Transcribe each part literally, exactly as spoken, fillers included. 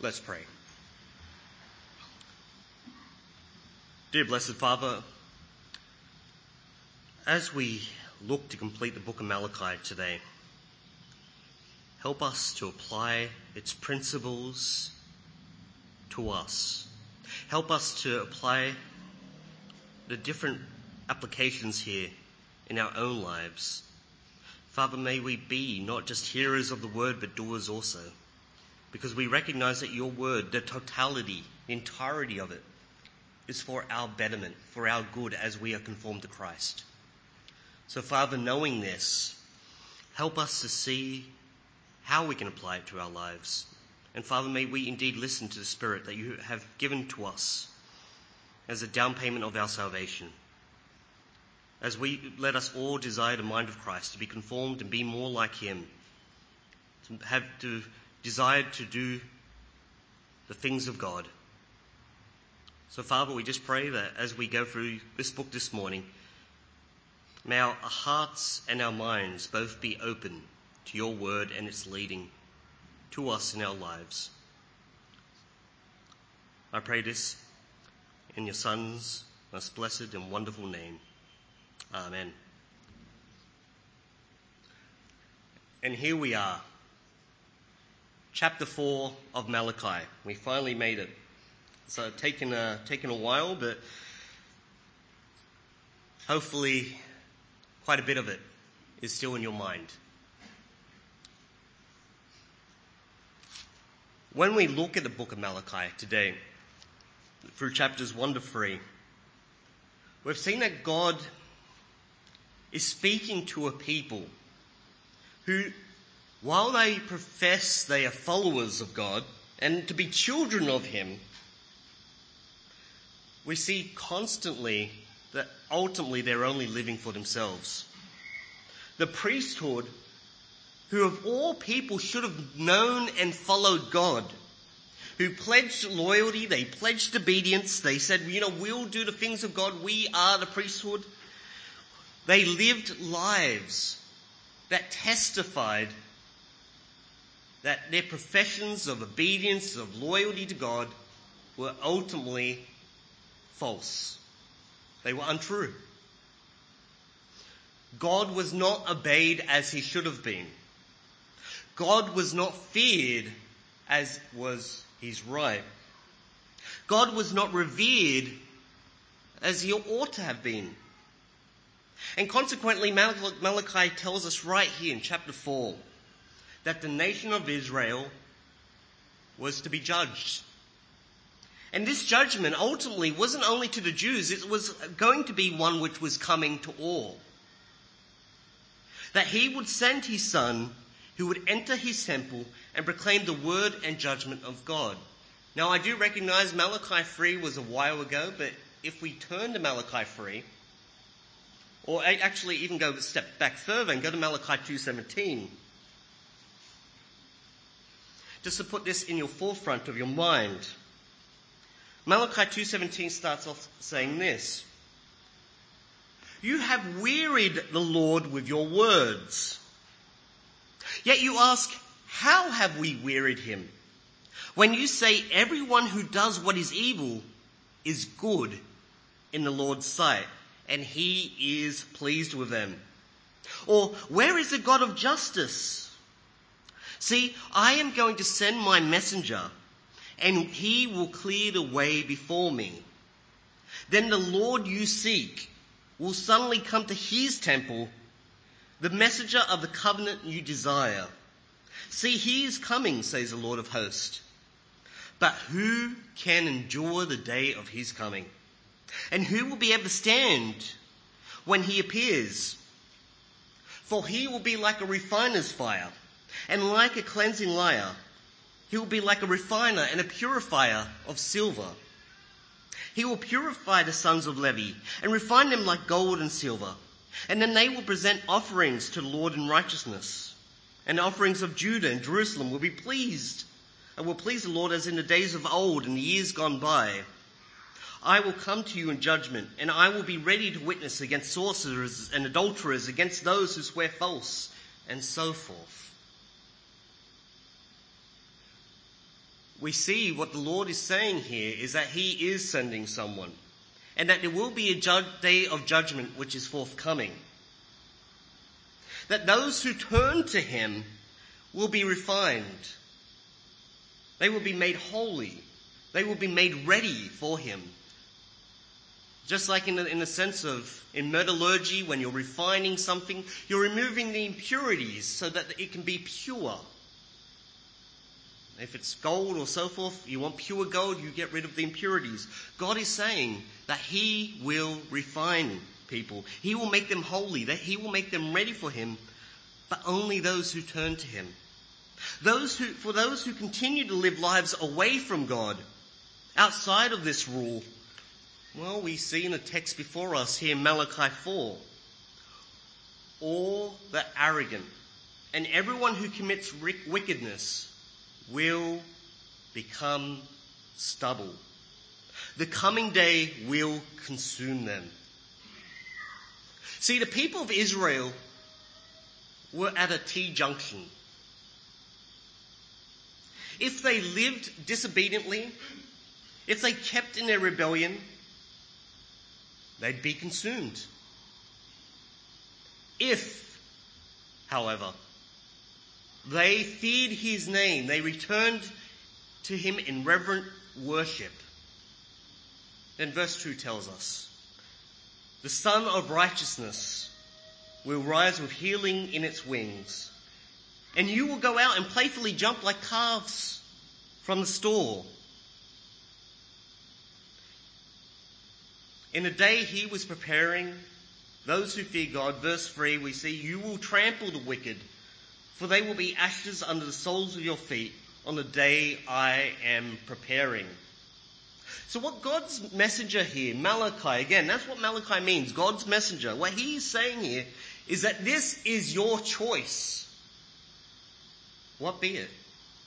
Let's pray. Dear Blessed Father, as we look to complete the book of Malachi today, help us to apply its principles to us. Help us to apply the different applications here in our own lives. Father, may we be not just hearers of the word, but doers also, because we recognize that your word, the totality, the entirety of it, is for our betterment, for our good as we are conformed to Christ. So, Father, knowing this, help us to see how we can apply it to our lives. And Father, may we indeed listen to the Spirit that you have given to us as a down payment of our salvation. As we let us all desire the mind of Christ, to be conformed and be more like him, to have to desire to do the things of God. So Father, we just pray that as we go through this book this morning, may our hearts and our minds both be open to your word and its leading to us in our lives. I pray this in your Son's most blessed and wonderful name. Amen. And here we are, chapter four of Malachi. We finally made it. So it's taken a, taken a while, but hopefully quite a bit of it is still in your mind. When we look at the book of Malachi today, through chapters one to three, we've seen that God is speaking to a people who, while they profess they are followers of God and to be children of him, we see constantly that ultimately they're only living for themselves. The priesthood, who of all people should have known and followed God, who pledged loyalty, they pledged obedience, they said, you know, we'll do the things of God, we are the priesthood. They lived lives that testified that their professions of obedience, of loyalty to God, were ultimately false. They were untrue. God was not obeyed as he should have been. God was not feared as was his right. God was not revered as he ought to have been. And consequently, Malachi tells us right here in chapter four that the nation of Israel was to be judged. And this judgment ultimately wasn't only to the Jews, it was going to be one which was coming to all. That he would send his son who would enter his temple and proclaim the word and judgment of God. Now I do recognize Malachi three was a while ago, but if we turn to Malachi three, or actually even go a step back further and go to Malachi two seventeen, just to put this in your forefront of your mind, Malachi two seventeen starts off saying this: you have wearied the Lord with your words. Yet you ask, how have we wearied him? When you say everyone who does what is evil is good in the Lord's sight, and he is pleased with them. Or, where is the God of justice? See, I am going to send my messenger, and he will clear the way before me. Then the Lord you seek will suddenly come to his temple, the messenger of the covenant you desire. See, he is coming, says the Lord of hosts. But who can endure the day of his coming? And who will be able to stand when he appears? For he will be like a refiner's fire, and like a cleansing lyre. He will be like a refiner and a purifier of silver. He will purify the sons of Levi, and refine them like gold and silver. And then they will present offerings to the Lord in righteousness. And the offerings of Judah and Jerusalem will be pleased, and will please the Lord as in the days of old and the years gone by. I will come to you in judgment, and I will be ready to witness against sorcerers and adulterers, against those who swear false, and so forth. we see what the Lord is saying here is that he is sending someone, and that there will be a ju- day of judgment which is forthcoming. That those who turn to him will be refined. They will be made holy. They will be made ready for him. Just like in the, in the sense of, in metallurgy, when you're refining something, you're removing the impurities so that it can be pure. If it's gold or so forth, you want pure gold, you get rid of the impurities. God is saying that he will refine people. He will make them holy, that he will make them ready for him, but only those who turn to him. Those who, for those who continue to live lives away from God, outside of this rule, well, we see in the text before us here in Malachi four, all the arrogant and everyone who commits wickedness will become stubble. The coming day will consume them. See, the people of Israel were at a T-junction. If they lived disobediently, if they kept in their rebellion, they'd be consumed. If, however, they feared his name, they returned to him in reverent worship, then verse two tells us, the Son of Righteousness will rise with healing in its wings, and you will go out and playfully jump like calves from the stall. In the day he was preparing those who fear God, verse three, we see, you will trample the wicked, for they will be ashes under the soles of your feet on the day I am preparing. So what God's messenger here, Malachi, again, that's what Malachi means, God's messenger. What he is saying here is that this is your choice. What be it?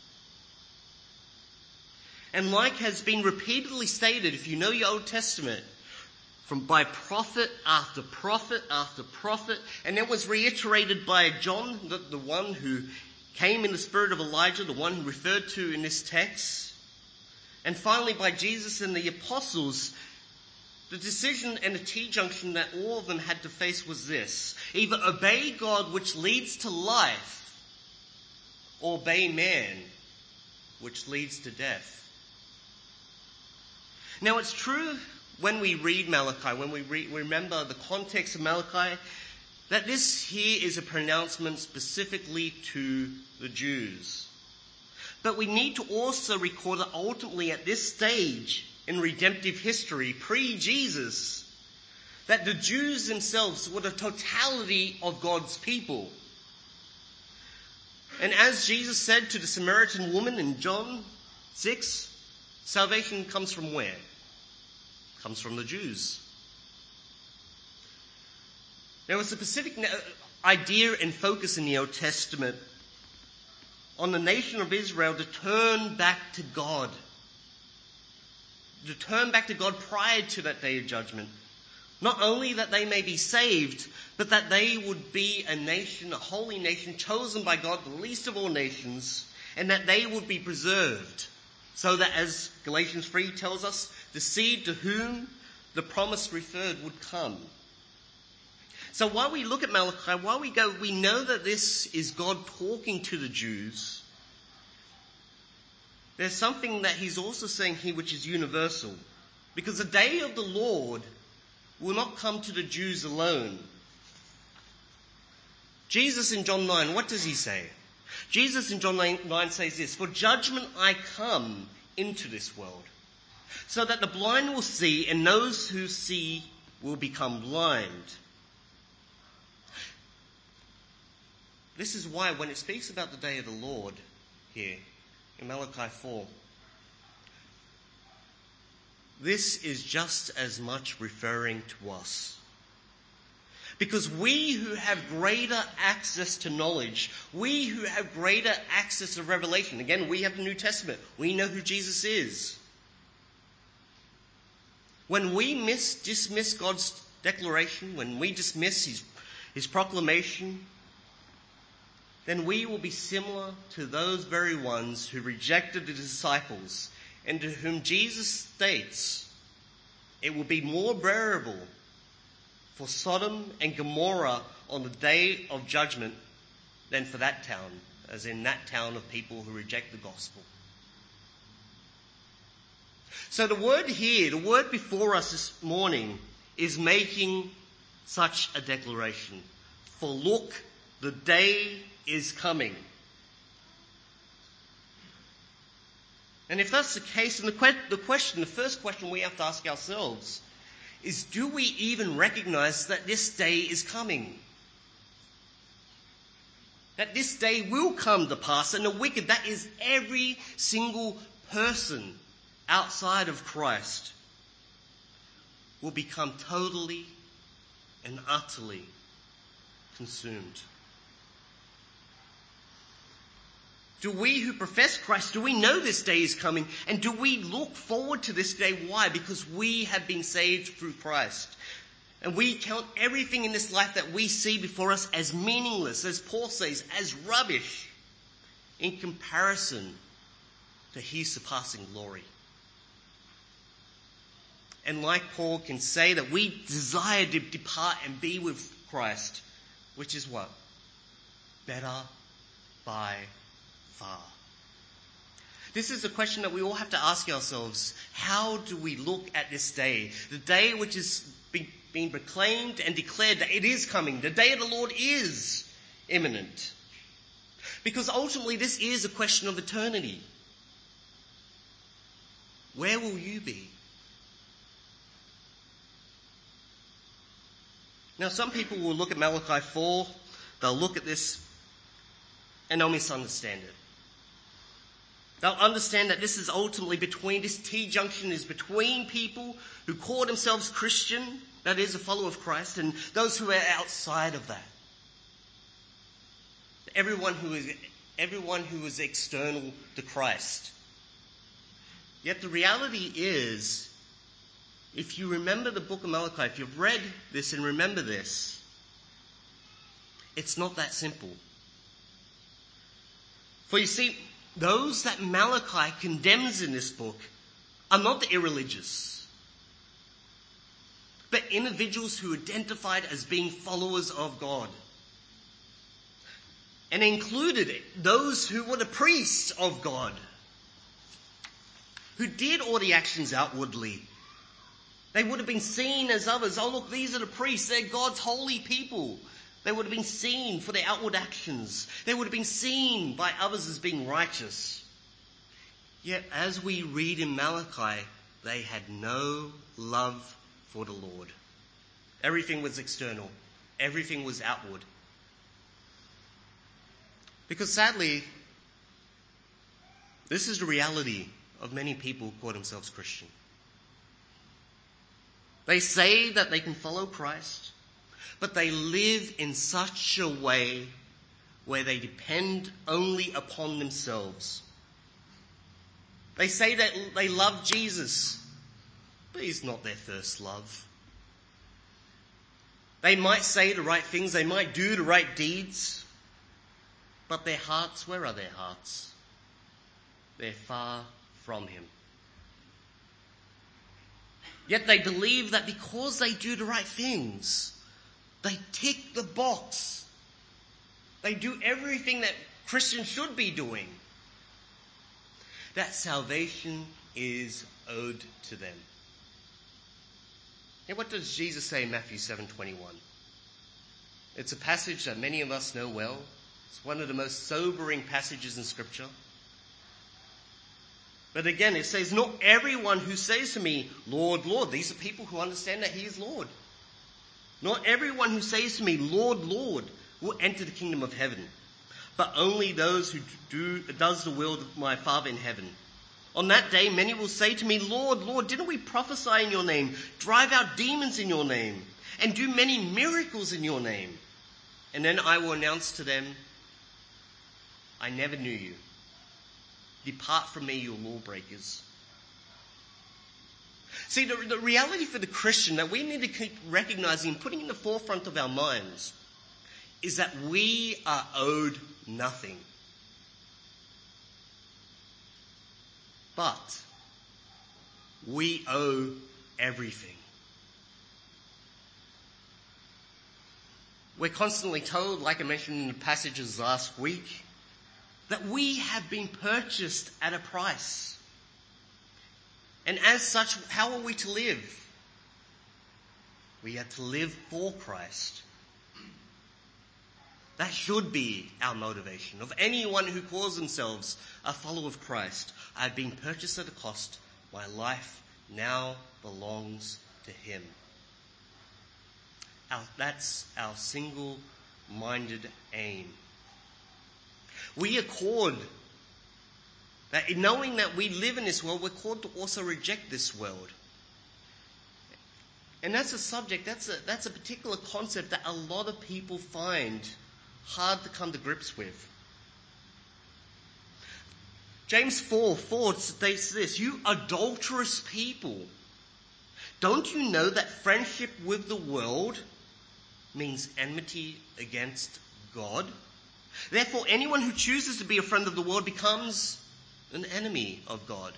And like has been repeatedly stated, if you know your Old Testament, from by prophet after prophet after prophet, and it was reiterated by John, the, the one who came in the spirit of Elijah, the one referred to in this text, and finally by Jesus and the apostles. The decision and the T-junction that all of them had to face was this: either obey God, which leads to life, or obey man, which leads to death. Now it's true when we read Malachi, when we re- remember the context of Malachi, that this here is a pronouncement specifically to the Jews. But we need to also record that ultimately at this stage in redemptive history, pre-Jesus, that the Jews themselves were the totality of God's people. And as Jesus said to the Samaritan woman in John six, salvation comes from where? Comes from the Jews. There was a specific idea and focus in the Old Testament on the nation of Israel to turn back to God. To turn back to God prior to that day of judgment. Not only that they may be saved, but that they would be a nation, a holy nation, chosen by God, the least of all nations, and that they would be preserved. So that, as Galatians three tells us, the seed to whom the promise referred would come. So while we look at Malachi, while we go, we know that this is God talking to the Jews. There's something that he's also saying here which is universal. Because the day of the Lord will not come to the Jews alone. Jesus in John nine, what does he say? Jesus in John nine says this: for judgment I come into this world, so that the blind will see, and those who see will become blind. This is why when it speaks about the day of the Lord here in Malachi four, this is just as much referring to us. Because we who have greater access to knowledge, we who have greater access to revelation, again, we have the New Testament, we know who Jesus is. When we miss, dismiss God's declaration, when we dismiss his, his proclamation, then we will be similar to those very ones who rejected the disciples, and to whom Jesus states it will be more bearable for Sodom and Gomorrah on the day of judgment than for that town, as in that town of people who reject the gospel. So the word here, the word before us this morning, is making such a declaration. For look, the day is coming. And if that's the case, then the, que- the question, the first question we have to ask ourselves is, do we even recognize that this day is coming? That this day will come to pass, and the wicked, that is every single person outside of Christ, will become totally and utterly consumed. Do we who profess Christ, do we know this day is coming? And do we look forward to this day? Why? Because we have been saved through Christ. And we count everything in this life that we see before us as meaningless, as Paul says, as rubbish, in comparison to his surpassing glory. And like Paul can say that we desire to depart and be with Christ, which is what? Better by far. This is a question that we all have to ask ourselves. How do we look at this day? The day which is being proclaimed and declared that it is coming. The day of the Lord is imminent. Because ultimately this is a question of eternity. Where will you be? Now, some people will look at Malachi four, they'll look at this, and they'll misunderstand it. They'll understand that this is ultimately between, this T-junction is between people who call themselves Christian, that is, a follower of Christ, and those who are outside of that. Everyone who is, everyone who is external to Christ. Yet the reality is, if you remember the book of Malachi, if you've read this and remember this, it's not that simple. For you see, those that Malachi condemns in this book are not the irreligious, but individuals who identified as being followers of God. And included those who were the priests of God, who did all the actions outwardly. They would have been seen as others. Oh, look, these are the priests. They're God's holy people. They would have been seen for their outward actions. They would have been seen by others as being righteous. Yet, as we read in Malachi, they had no love for the Lord. Everything was external. Everything was outward. Because sadly, this is the reality of many people who call themselves Christian. They say that they can follow Christ, but they live in such a way where they depend only upon themselves. They say that they love Jesus, but he's not their first love. They might say the right things, they might do the right deeds, but their hearts, where are their hearts? They're far from him. Yet they believe that because they do the right things, they tick the box. They do everything that Christians should be doing. That salvation is owed to them. And what does Jesus say in Matthew seven twenty-one? It's a passage that many of us know well. It's one of the most sobering passages in Scripture. But again, it says, not everyone who says to me, Lord, Lord. These are people who understand that he is Lord. Not everyone who says to me, Lord, Lord, will enter the kingdom of heaven, but only those who do does the will of my Father in heaven. On that day, many will say to me, Lord, Lord, didn't we prophesy in your name, drive out demons in your name, and do many miracles in your name? And then I will announce to them, I never knew you. Depart from me, you lawbreakers. See, the, the reality for the Christian that we need to keep recognizing and putting in the forefront of our minds is that we are owed nothing. But we owe everything. We're constantly told, like I mentioned in the passages last week, that we have been purchased at a price. And as such, how are we to live? We are to live for Christ. That should be our motivation of anyone who calls themselves a follower of Christ. I have been purchased at a cost. My life now belongs to Him. Our, that's our single-minded aim. We are called, that knowing that we live in this world, we're called to also reject this world. And that's a subject, that's a, that's a particular concept that a lot of people find hard to come to grips with. James four four states this, "You adulterous people, don't you know that friendship with the world means enmity against God? Therefore, anyone who chooses to be a friend of the world becomes an enemy of God."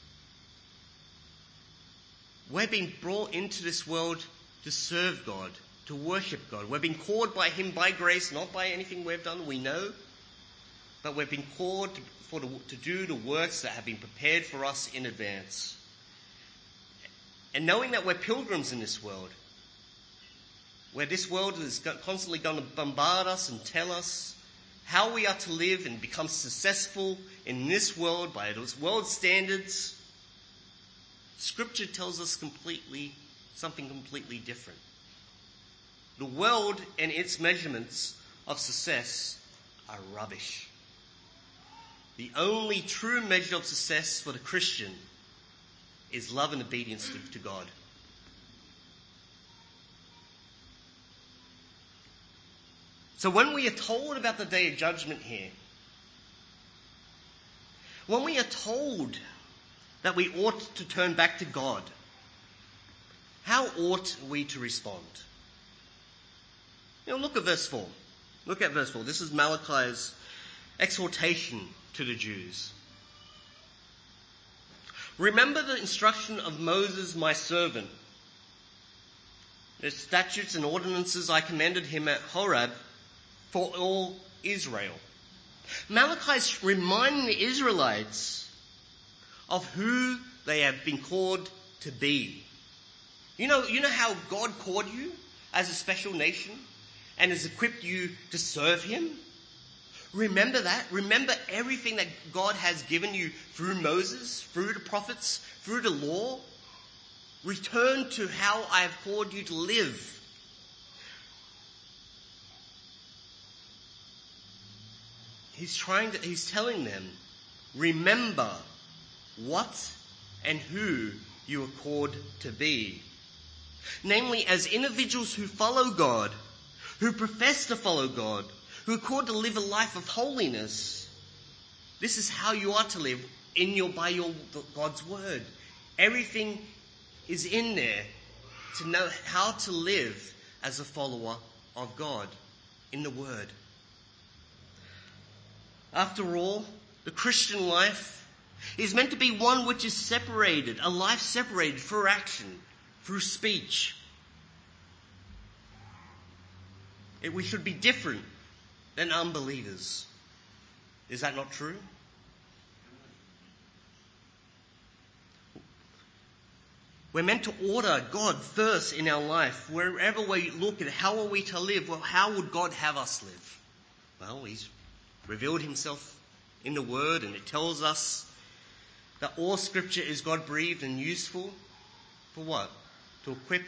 We're being brought into this world to serve God, to worship God. We're being called by Him by grace, not by anything we've done, we know. But we've been called for the, to do the works that have been prepared for us in advance. And knowing that we're pilgrims in this world, where this world is constantly going to bombard us and tell us how we are to live and become successful in this world by those world standards, Scripture tells us completely something completely different. The world and its measurements of success are rubbish. The only true measure of success for the Christian is love and obedience to, to God. So when we are told about the day of judgment here, when we are told that we ought to turn back to God, how ought we to respond? You know, look at verse four. Look at verse four. This is Malachi's exhortation to the Jews. "Remember the instruction of Moses, my servant, the statutes and ordinances I commanded him at Horeb for all Israel." Malachi's reminding the Israelites of who they have been called to be. You know, you know how God called you as a special nation and has equipped you to serve Him? Remember that. Remember everything that God has given you through Moses, through the prophets, through the law. Return to how I have called you to live. He's trying to, he's telling them, remember what and who you are called to be. Namely, as individuals who follow God, who profess to follow God, who are called to live a life of holiness. This is how you are to live in your by your God's word. Everything is in there to know how to live as a follower of God in the word. After all, the Christian life is meant to be one which is separated, a life separated through action, through speech. It, we should be different than unbelievers. Is that not true? We're meant to order God first in our life. Wherever we look at how are we to live, well, how would God have us live? Well, He's revealed Himself in the Word, and it tells us that all Scripture is God-breathed and useful for what? To equip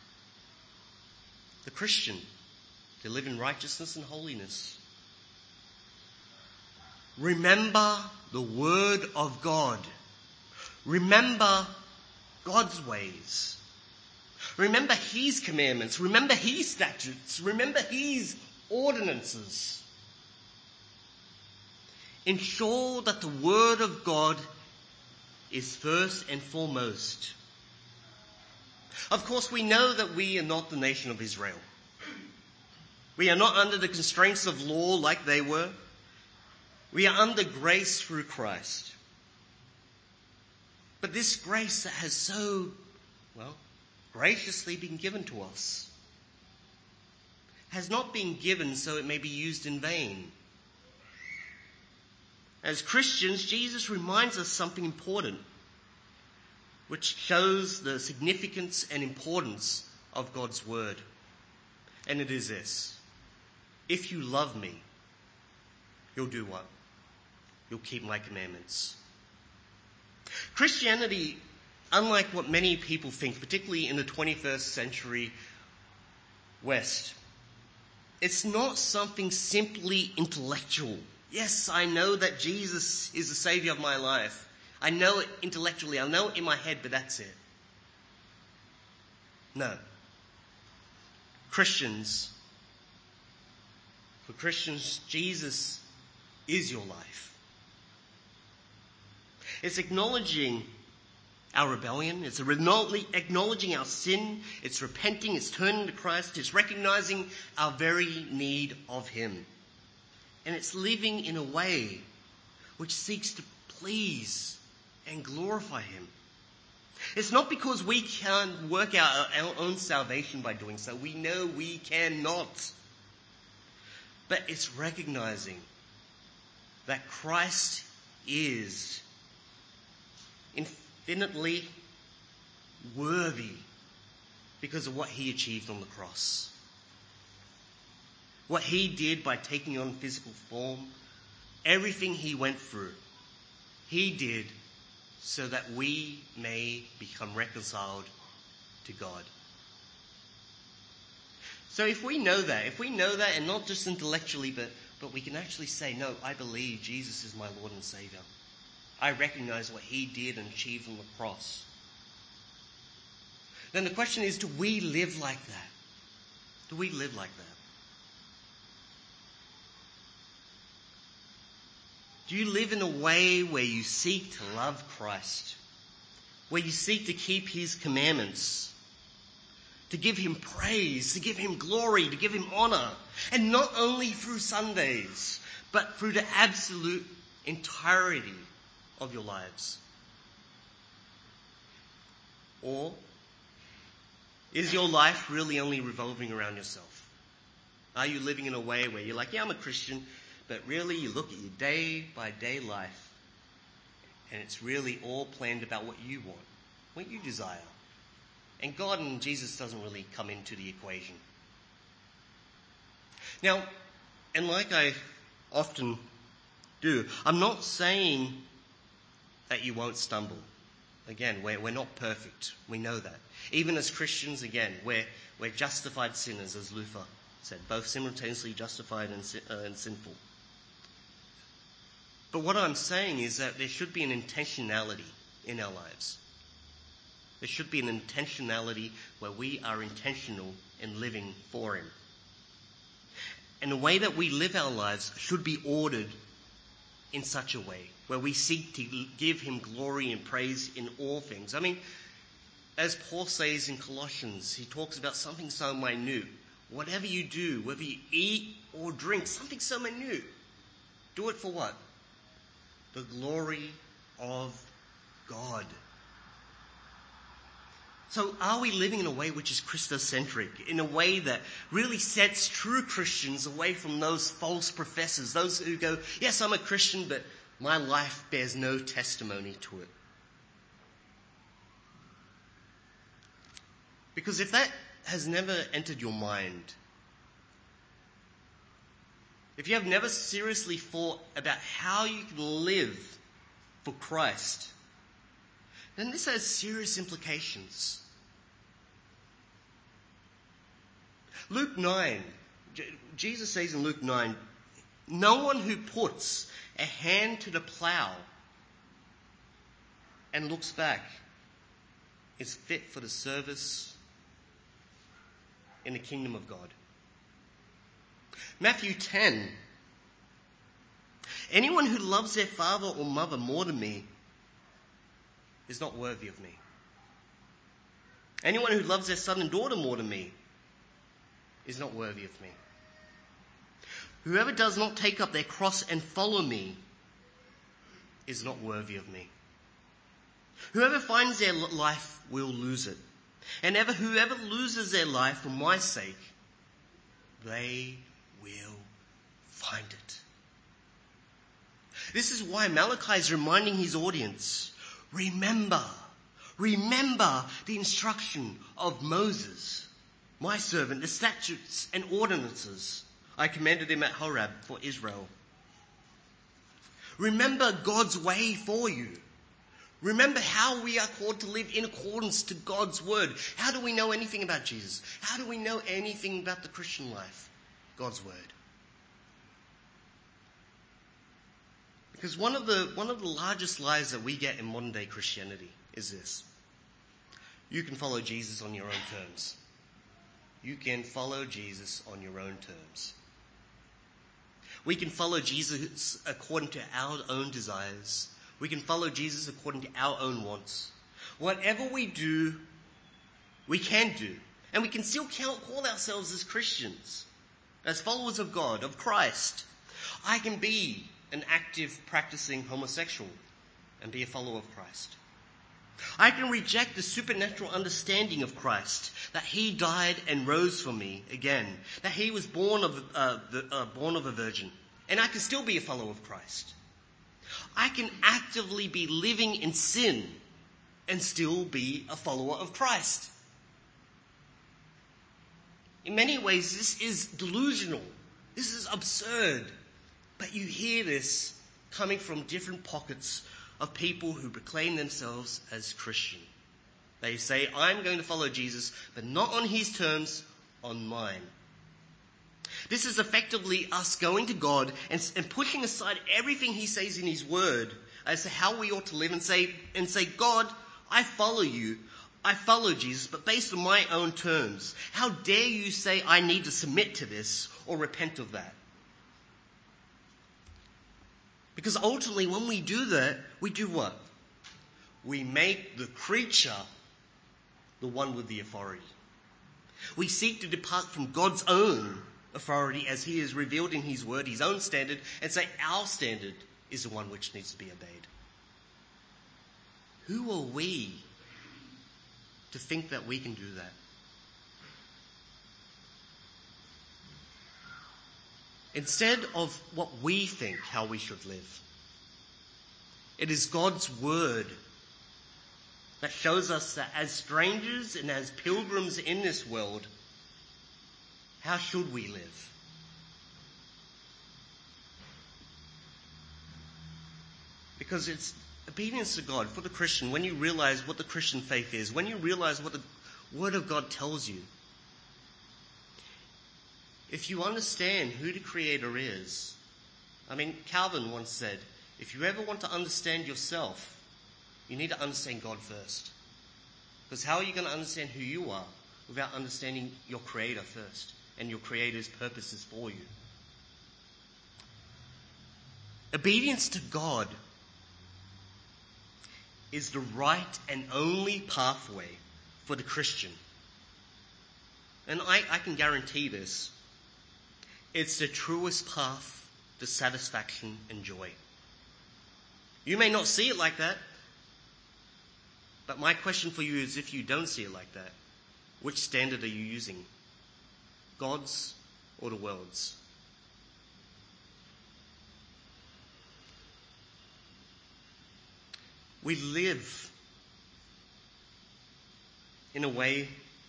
the Christian to live in righteousness and holiness. Remember the Word of God. Remember God's ways. Remember His commandments. Remember His statutes. Remember His ordinances. Ensure that the Word of God is first and foremost. Of course, we know that we are not the nation of Israel. We are not under the constraints of law like they were. We are under grace through Christ. But this grace that has so, well, graciously been given to us has not been given so it may be used in vain. As Christians, Jesus reminds us something important, which shows the significance and importance of God's word. And it is this: if you love me, you'll do what? You'll keep my commandments. Christianity, unlike what many people think, particularly in the twenty-first century West, it's not something simply intellectual. Yes, I know that Jesus is the Savior of my life. I know it intellectually. I know it in my head, but that's it. No. Christians, for Christians, Jesus is your life. It's acknowledging our rebellion. It's acknowledging our sin. It's repenting. It's turning to Christ. It's recognizing our very need of Him. And it's living in a way which seeks to please and glorify Him. It's not because we can work out our own salvation by doing so. We know we cannot. But it's recognizing that Christ is infinitely worthy because of what He achieved on the cross. What He did by taking on physical form, everything He went through, He did so that we may become reconciled to God. So if we know that, if we know that, and not just intellectually, but, but we can actually say, no, I believe Jesus is my Lord and Savior. I recognize what He did and achieved on the cross. Then the question is, do we live like that? Do we live like that? Do you live in a way where you seek to love Christ? Where you seek to keep His commandments? To give Him praise, to give Him glory, to give Him honor. And not only through Sundays, but through the absolute entirety of your lives? Or is your life really only revolving around yourself? Are you living in a way where you're like, yeah, I'm a Christian, but really you look at your day-by-day life and it's really all planned about what you want, what you desire. And God and Jesus doesn't really come into the equation. Now, and like I often do, I'm not saying that you won't stumble. Again, we're, we're not perfect. We know that. Even as Christians, again, we're, we're justified sinners, as Luther said, both simultaneously justified and, uh, and sinful. But what I'm saying is that there should be an intentionality in our lives. There should be an intentionality where we are intentional in living for Him. And the way that we live our lives should be ordered in such a way where we seek to give Him glory and praise in all things. I mean, as Paul says in Colossians, he talks about something so minute. Whatever you do, whether you eat or drink, something so minute, do it for what? The glory of God. So are we living in a way which is Christocentric, in a way that really sets true Christians away from those false professors, those who go, yes, I'm a Christian, but my life bears no testimony to it? Because if that has never entered your mind, if you have never seriously thought about how you can live for Christ, then this has serious implications. Luke nine, Jesus says in Luke nine, no one who puts a hand to the plow and looks back is fit for the service in the kingdom of God. Matthew ten, anyone who loves their father or mother more than me is not worthy of me. Anyone who loves their son and daughter more than me is not worthy of me. Whoever does not take up their cross and follow me is not worthy of me. Whoever finds their life will lose it. And ever whoever loses their life for my sake, they will find it. This is why Malachi is reminding his audience, remember, remember the instruction of Moses, my servant, the statutes and ordinances I commanded him at Horeb for Israel. Remember God's way for you. Remember how we are called to live in accordance to God's word. How do we know anything about Jesus? How do we know anything about the Christian life? God's word. Because one of the one of the largest lies that we get in modern day Christianity is this. You can follow Jesus on your own terms. You can follow Jesus on your own terms. We can follow Jesus according to our own desires. We can follow Jesus according to our own wants. Whatever we do, we can do. And we can still count, call ourselves as Christians, as followers of God, of Christ. I can be an active, practicing homosexual and be a follower of Christ. I can reject the supernatural understanding of Christ, that he died and rose for me again, that he was born of, uh, the, uh, born of a virgin, and I can still be a follower of Christ. I can actively be living in sin and still be a follower of Christ. In many ways, this is delusional. This is absurd. But you hear this coming from different pockets of people who proclaim themselves as Christian. They say, I'm going to follow Jesus, but not on his terms, on mine. This is effectively us going to God and, and pushing aside everything he says in his word as to how we ought to live and say, and say, God, I follow you. I follow Jesus, but based on my own terms. How dare you say I need to submit to this or repent of that? Because ultimately when we do that, we do what? We make the creature the one with the authority. We seek to depart from God's own authority as he is revealed in his word, his own standard, and say our standard is the one which needs to be obeyed. Who are we to think that we can do that? Instead of what we think how we should live, it is God's word that shows us that as strangers and as pilgrims in this world, how should we live? Because it's obedience to God for the Christian, when you realize what the Christian faith is, when you realize what the Word of God tells you, if you understand who the Creator is, I mean, Calvin once said, if you ever want to understand yourself, you need to understand God first. Because how are you going to understand who you are without understanding your Creator first and your Creator's purposes for you? Obedience to God is the right and only pathway for the Christian. And I, I can guarantee this. It's the truest path to satisfaction and joy. You may not see it like that, but my question for you is, if you don't see it like that, which standard are you using? God's or the world's? We live in a way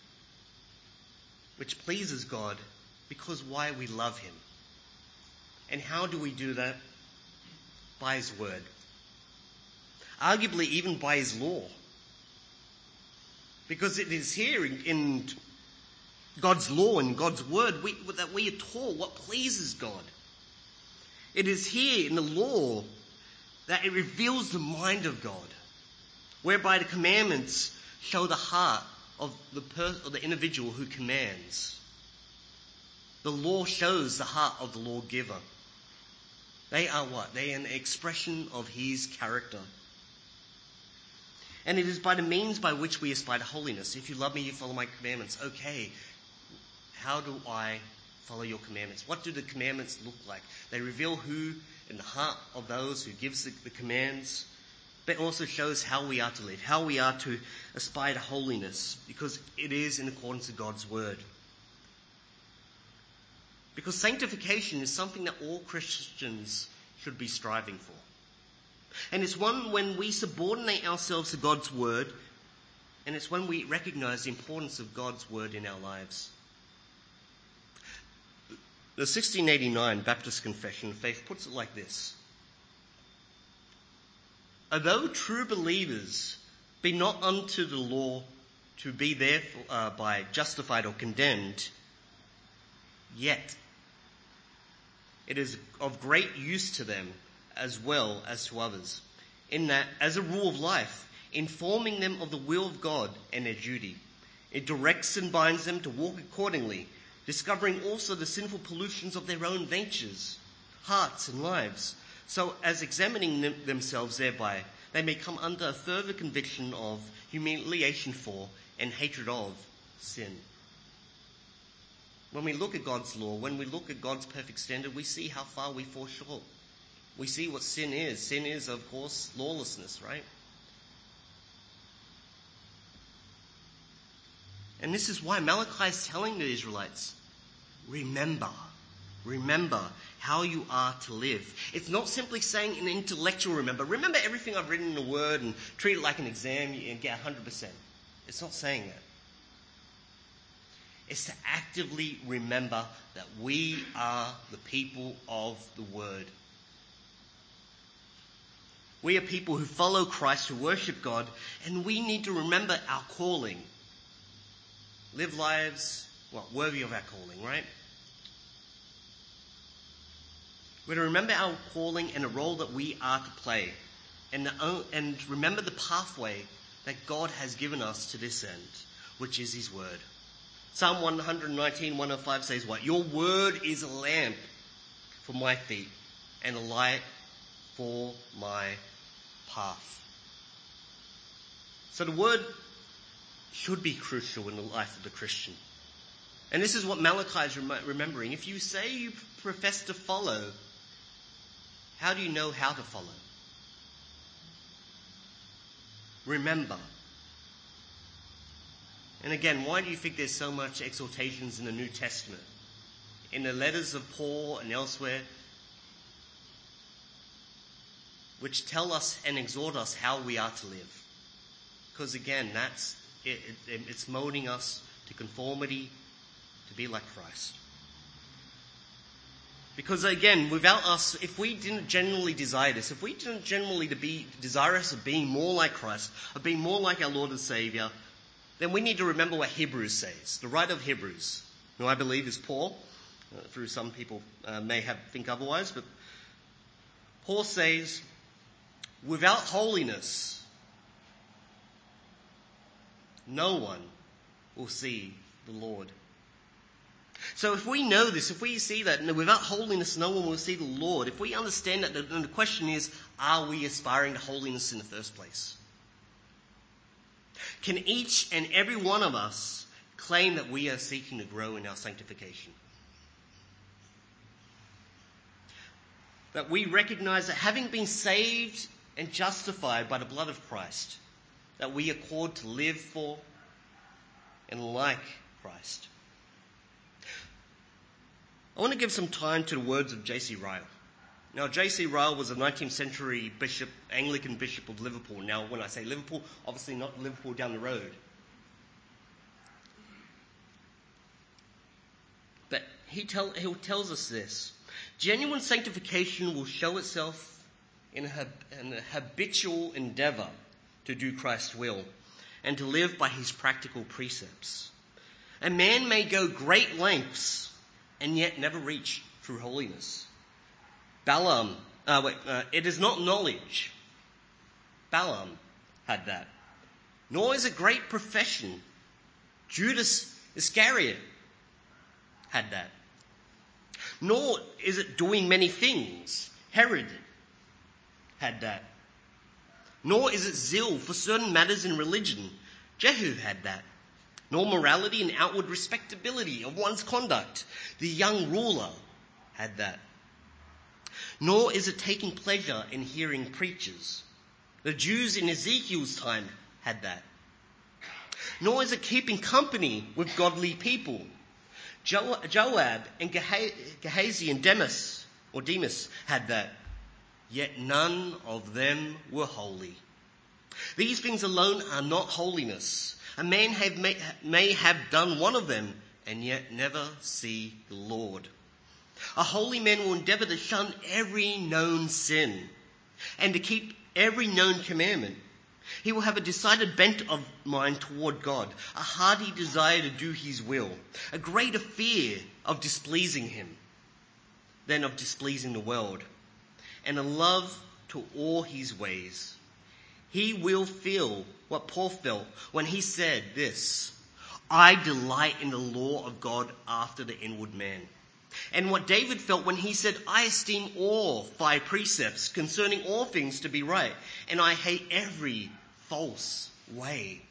which pleases God because why? We love him. And how do we do that? By his word. Arguably even by his law. Because it is here in, in God's law and God's word we, that we are taught what pleases God. It is here in the law that it reveals the mind of God, whereby the commandments show the heart of the per- of the individual who commands. The law shows the heart of the lawgiver. They are what? They are an expression of his character. And it is by the means by which we aspire to holiness. If you love me, you follow my commandments. Okay, how do I follow your commandments. What do the commandments look like? They reveal who in the heart of those who gives the, the commands, but also shows how we are to live, how we are to aspire to holiness, because it is in accordance with God's word. Because sanctification is something that all Christians should be striving for. And it's one when we subordinate ourselves to God's word, and it's when we recognize the importance of God's word in our lives. The sixteen eighty-nine Baptist Confession of Faith puts it like this. Although true believers be not unto the law to be therefore uh, by justified or condemned, yet it is of great use to them as well as to others, in that, as a rule of life, informing them of the will of God and their duty, it directs and binds them to walk accordingly, discovering also the sinful pollutions of their own natures, hearts and lives, so as examining them, themselves thereby, they may come under a further conviction of humiliation for and hatred of sin. When we look at God's law, when we look at God's perfect standard, we see how far we fall short. We see what sin is. Sin is, of course, lawlessness, right? And this is why Malachi is telling the Israelites, remember, remember how you are to live. It's not simply saying an intellectual remember. Remember everything I've written in the word and treat it like an exam and get one hundred percent. It's not saying that. It's to actively remember that we are the people of the word. We are people who follow Christ, who worship God, and we need to remember our calling. Live lives, well, worthy of our calling, right? We're to remember our calling and the role that we are to play, and, the, and remember the pathway that God has given us to this end, which is His word. Psalm one nineteen, one oh five says what? Your word is a lamp for my feet and a light for my path. So the word should be crucial in the life of the Christian. And this is what Malachi is rem- remembering. If you say you profess to follow, how do you know how to follow? Remember. And again, why do you think there's so much exhortations in the New Testament? In the letters of Paul and elsewhere, which tell us and exhort us how we are to live. Because again, that's it, it, it's molding us to conformity, to be like Christ. Because again, without us, if we didn't genuinely desire this, if we didn't genuinely to be desirous of being more like Christ, of being more like our Lord and Saviour, then we need to remember what Hebrews says. The writer of Hebrews, who I believe is Paul, uh, through some people uh, may have think otherwise, but Paul says, without holiness, no one will see the Lord. So if we know this, if we see that without holiness no one will see the Lord, if we understand that, then the question is, are we aspiring to holiness in the first place? Can each and every one of us claim that we are seeking to grow in our sanctification? That we recognize that having been saved and justified by the blood of Christ, that we are called to live for and like Christ. I want to give some time to the words of J C Ryle. Now, J C Ryle was a nineteenth century bishop, Anglican bishop of Liverpool. Now, when I say Liverpool, obviously not Liverpool down the road. But he, tell, he tells us this. Genuine sanctification will show itself in a, in a habitual endeavour to do Christ's will and to live by his practical precepts. A man may go great lengths and yet never reach true holiness. Balaam, uh, wait, uh, it is not knowledge. Balaam had that. Nor is it great profession. Judas Iscariot had that. Nor is it doing many things. Herod had that. Nor is it zeal for certain matters in religion. Jehu had that. nor morality and outward respectability of one's conduct. The young ruler had that. Nor is it taking pleasure in hearing preachers. The Jews in Ezekiel's time had that. Nor is it keeping company with godly people. Jo- Joab and Geha- Gehazi and Demas, or Demas, had that. Yet none of them were holy. These things alone are not holiness. A man have, may, may have done one of them and yet never see the Lord. A holy man will endeavour to shun every known sin and to keep every known commandment. He will have a decided bent of mind toward God, a hearty desire to do his will, a greater fear of displeasing him than of displeasing the world, and a love to all his ways. He will feel what Paul felt when he said this, I delight in the law of God after the inward man. And what David felt when he said, I esteem all thy precepts concerning all things to be right, and I hate every false way.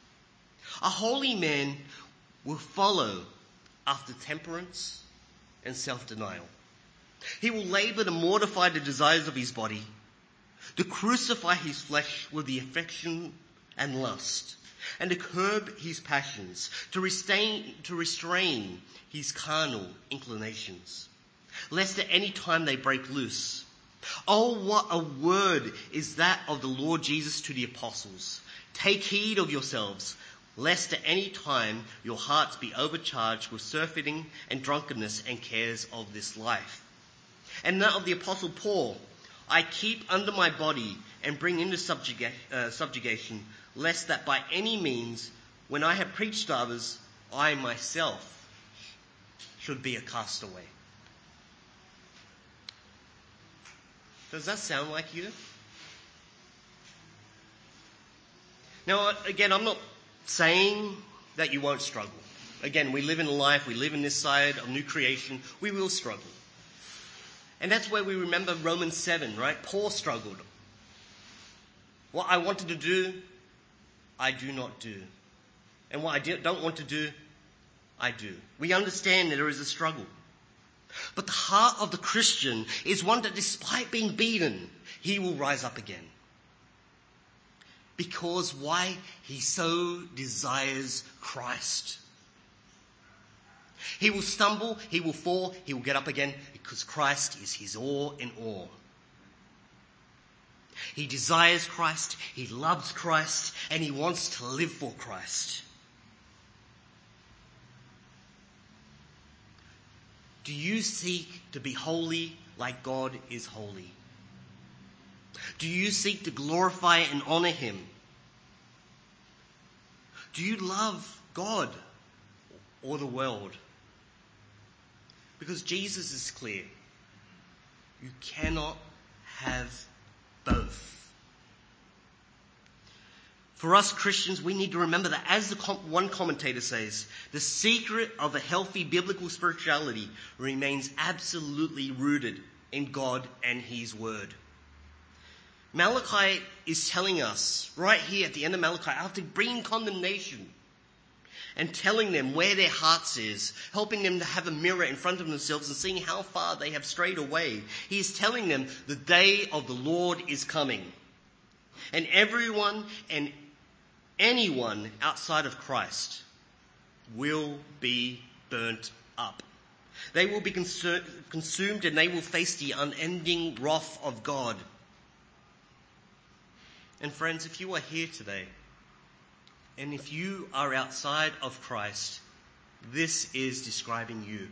A holy man will follow after temperance and self-denial. He will labour to mortify the desires of his body, to crucify his flesh with the affection and lust, and to curb his passions, to restrain, to restrain his carnal inclinations, lest at any time they break loose. Oh, what a word is that of the Lord Jesus to the apostles. Take heed of yourselves, lest at any time your hearts be overcharged with surfeiting and drunkenness and cares of this life. And that of the apostle Paul, I keep under my body and bring into subjuga- uh, subjugation, lest that by any means, when I have preached to others, I myself should be a castaway. Does that sound like you? Now, again, I'm not saying that you won't struggle. Again, we live in life, we live in this side of new creation, we will struggle. And that's where we remember Romans seven, right? Paul struggled. What I wanted to do, I do not do. And what I don't want to do, I do. We understand that there is a struggle. But the heart of the Christian is one that despite being beaten, he will rise up again. Because why? He so desires Christ. He will stumble, he will fall, he will get up again because Christ is his all in all. He desires Christ, he loves Christ, and he wants to live for Christ. Do you seek to be holy like God is holy? Do you seek to glorify and honor him? Do you love God or the world? Because Jesus is clear. You cannot have both. For us Christians, we need to remember that, as the com- one commentator says, the secret of a healthy biblical spirituality remains absolutely rooted in God and his word. Malachi is telling us, right here at the end of Malachi, after bringing condemnation and telling them where their hearts is, helping them to have a mirror in front of themselves and seeing how far they have strayed away, he is telling them the day of the Lord is coming. And everyone and anyone outside of Christ will be burnt up. They will be consu- consumed and they will face the unending wrath of God. And friends, if you are here today, and if you are outside of Christ, this is describing you.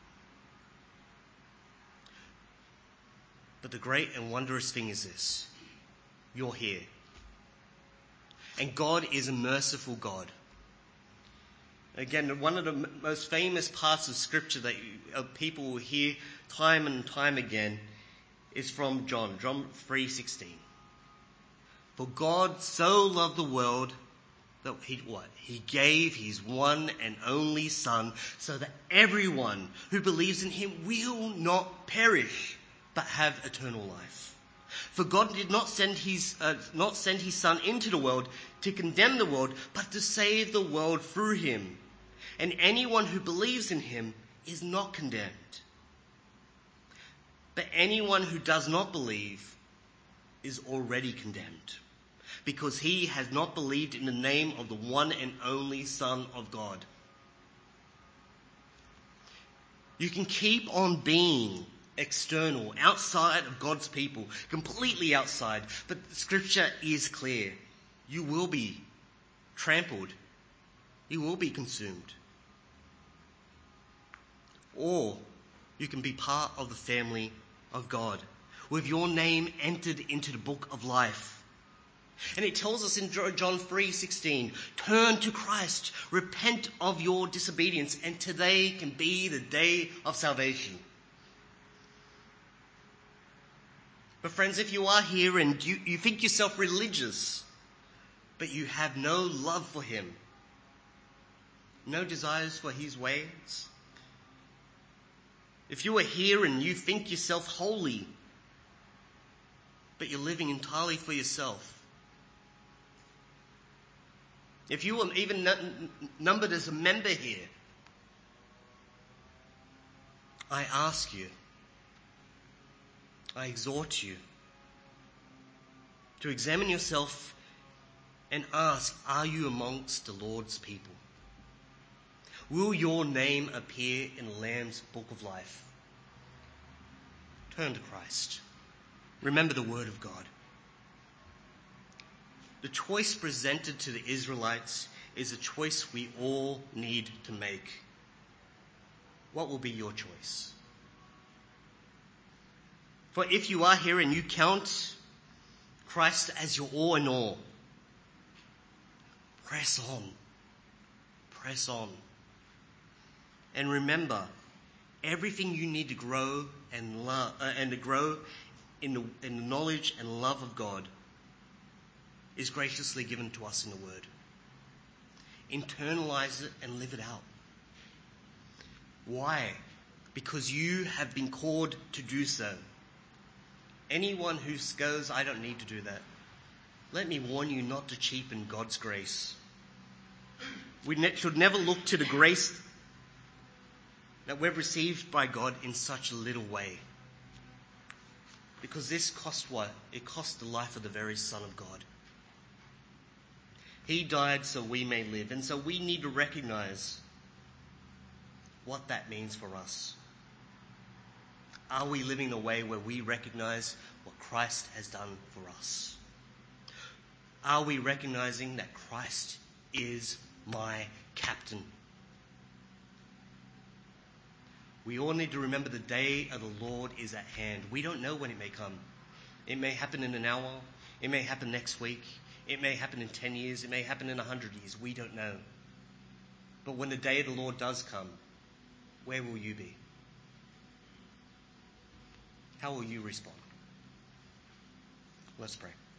But the great and wondrous thing is this. You're here. And God is a merciful God. Again, one of the most famous parts of Scripture that you, uh, people will hear time and time again is from John, John three sixteen. For God so loved the world that he what? He gave his one and only Son so that everyone who believes in him will not perish but have eternal life. For God did not send his, uh, not send his Son into the world to condemn the world, but to save the world through him. And anyone who believes in him is not condemned. But anyone who does not believe is already condemned, because he has not believed in the name of the one and only Son of God. You can keep on being external, outside of God's people, completely outside, but Scripture is clear. You will be trampled. You will be consumed. Or you can be part of the family of God, with your name entered into the book of life. And it tells us in John three sixteen, turn to Christ, repent of your disobedience, and today can be the day of salvation. But friends, if you are here and you, you think yourself religious, but you have no love for him, no desires for his ways, if you are here and you think yourself holy, but you're living entirely for yourself, if you are even n- numbered as a member here, I ask you, I exhort you to examine yourself and ask, are you amongst the Lord's people? Will your name appear in the Lamb's book of life? Turn to Christ. Remember the word of God. The choice presented to the Israelites is a choice we all need to make. What will be your choice? For if you are here and you count Christ as your all in all, press on. Press on. And remember, everything you need to grow and love, uh, and to grow in the, in the knowledge and love of God is graciously given to us in the Word. Internalize it and live it out. Why? Because you have been called to do so. Anyone who goes, I don't need to do that, let me warn you not to cheapen God's grace. We ne- should never look to the grace that we've received by God in such a little way. Because this cost what? It cost the life of the very Son of God. He died so we may live. And so we need to recognize what that means for us. Are we living in a way where we recognize what Christ has done for us? Are we recognizing that Christ is my captain? We all need to remember the day of the Lord is at hand. We don't know when it may come. It may happen in an hour. It may happen next week. It may happen in ten years. It may happen in a hundred years. We don't know. But when the day of the Lord does come, where will you be? How will you respond? Let's pray.